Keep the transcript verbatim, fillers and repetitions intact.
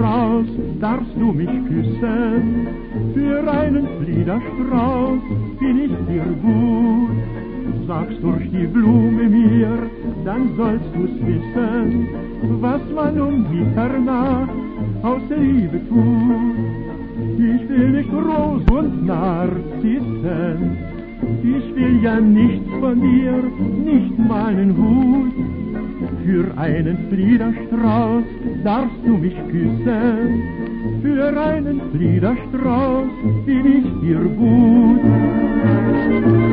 Fliederstrauß darfst du mich küssen. Für einen Fliederstrauß bin ich dir gut. Sagst durch die Blume mir, dann sollst du's wissen, was man um Mitternacht aus Liebe tut. Ich will nicht Rosen und Narzissen, ich will ja nichts von dir, nicht mal einen Hut. Für einen Fliederstrauß darfst du mich küssen, für einen Fliederstrauß bin ich dir gut.